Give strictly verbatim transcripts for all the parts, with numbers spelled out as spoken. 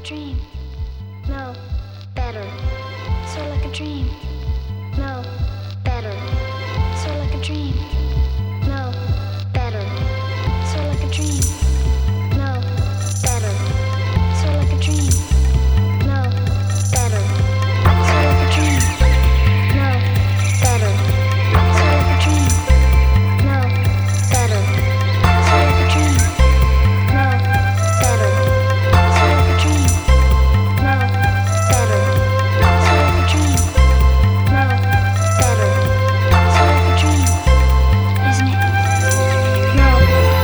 a dream. No, better. So like a dream. No, better. So like a dream. No, better. So like a dream. No, better. So like a dream. No, better. So like a dream. No, better. So like a dream. No, better. So like a dream. No, better. So like a dream. No, better. So like a dream. No, better. So like a dream. Isn't it? No.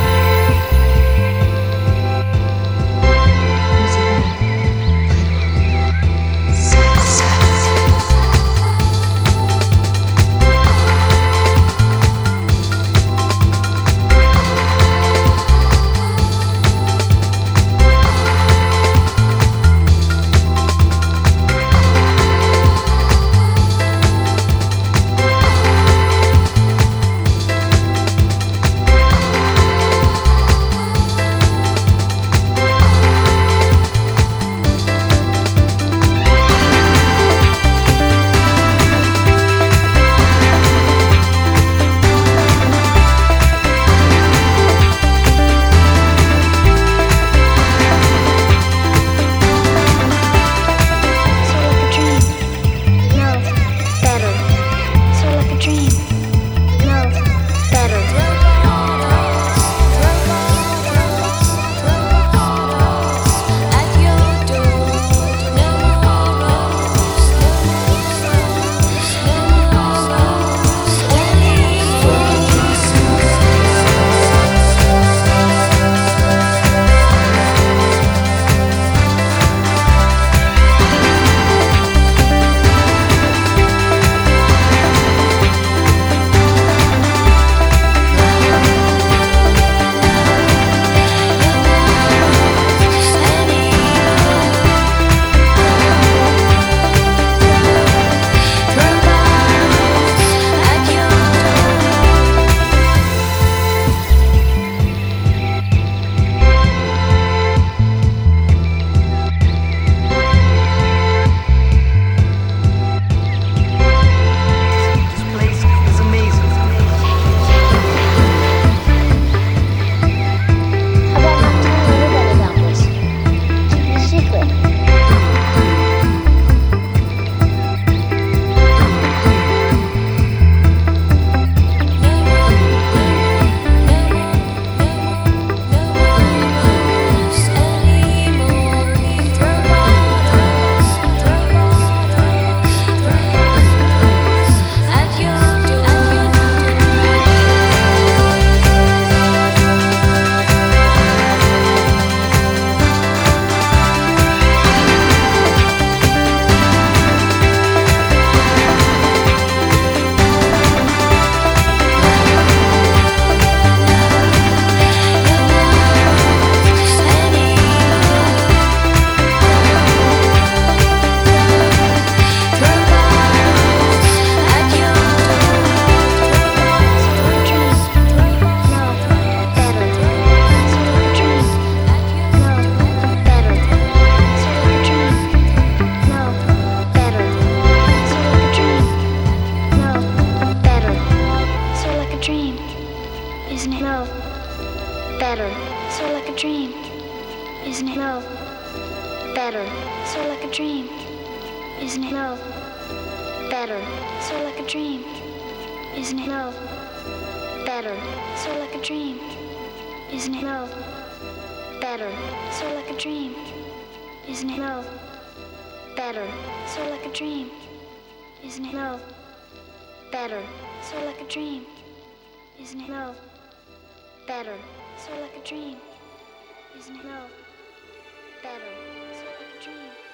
Isn't it? No, better. So like a dream. Isn't it? No, better. So like a dream. Isn't it? No, better. So like a dream. Isn't it? No, better. So like a dream. Isn't it? No, better. So like a dream. Isn't it? No, better. So like a dream. Isn't it? No, better. So like a dream. Isn't it? No, better. So like a dream. Isn't it? No, better. So like a dream.